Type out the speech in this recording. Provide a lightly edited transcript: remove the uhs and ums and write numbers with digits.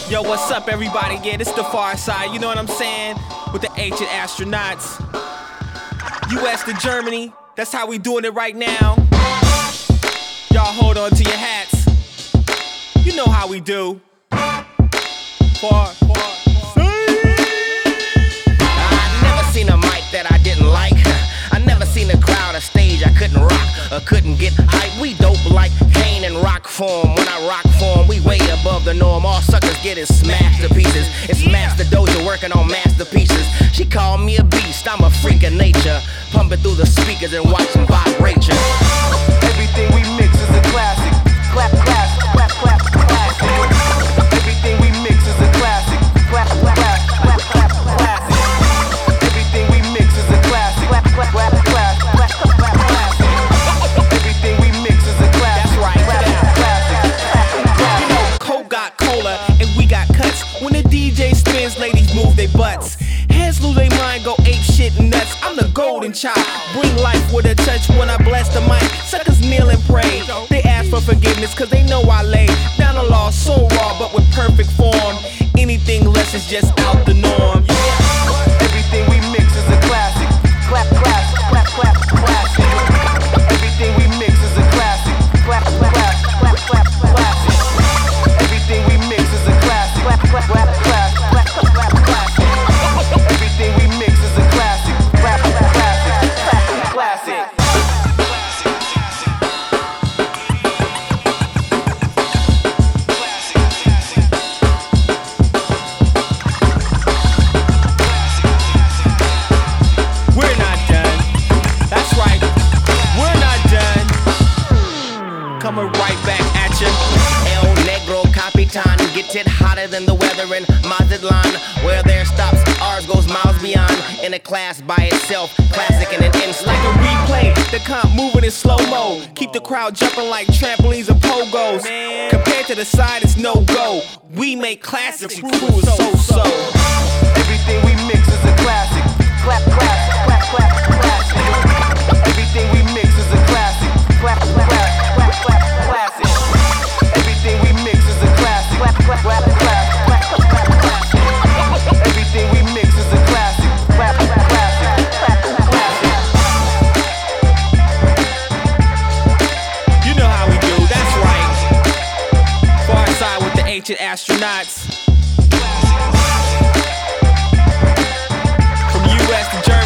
Yo, what's up, everybody? Yeah, this is the Far Side, you know what I'm saying? With the ancient astronauts. US to Germany, that's how we doing it right now. Y'all hold on to your hats. You know how we do. Far I never seen a mic that I didn't like. I never seen a crowd, a stage I couldn't rock or couldn't get hype. We dope like Kane and rock form. When I rock form, we way above the norm. All suckers getting smashed to pieces. It's Master Doja working on masterpieces. She called me a beast, I'm a freak of nature. Pumping through the speakers and watching vibration. Everything we mix is a classic. Clap, clap, clap, clap, classic. Everything we mix is a classic. Clap, clap, clap, clap, classic. Everything we mix is a classic. Clap, clap, clap, clap, clap, classic. Everything we mix is a classic. That's right. Classic. Coke got cola and we got cuts. When the DJ spins, ladies move their butts. Heads lose their mind, go ape shit nuts. I'm the golden child, bring life with a touch when I bless the mic. Suckers kneel and pray. They ask for forgiveness cause they know I lay down the law so raw but with perfect form. Anything less is just out the norm. Everything we mix is a classic. Clap, clap, clap, clap, classic. Everything we mix is a classic. Clap, clap, clap, clap, classic. Everything we mix is a classic. Clap, clap, clap, clap, clap, clap, classic. Everything we mix is a classic. Clap, clap, classic, classic. We're not done. That's right. We're not done. Coming right back at ya. El Negro Capitan gets it hotter than the weather in Mazatlan. Where there stops, ours goes miles beyond. In a class by itself, classic and an instant. Like a replay, the comp moving in slow-mo. Keep the crowd jumping like trampolines and pogos. Compared to the side, it's no-go. We make classics and crew is so-so. Everything we mix is a classic. Clap, clap, clap, clap, classic. Everything we mix is a classic. Clap, clap, clap, clap, classic. Everything we mix is a classic. Clap, clap, clap, clap, clap, clap, classic. Everything we mix is a classic. Clap, clap, classic, clap, classic. You know how we do, that's right. Far Side with the ancient astronauts. From US to Germany.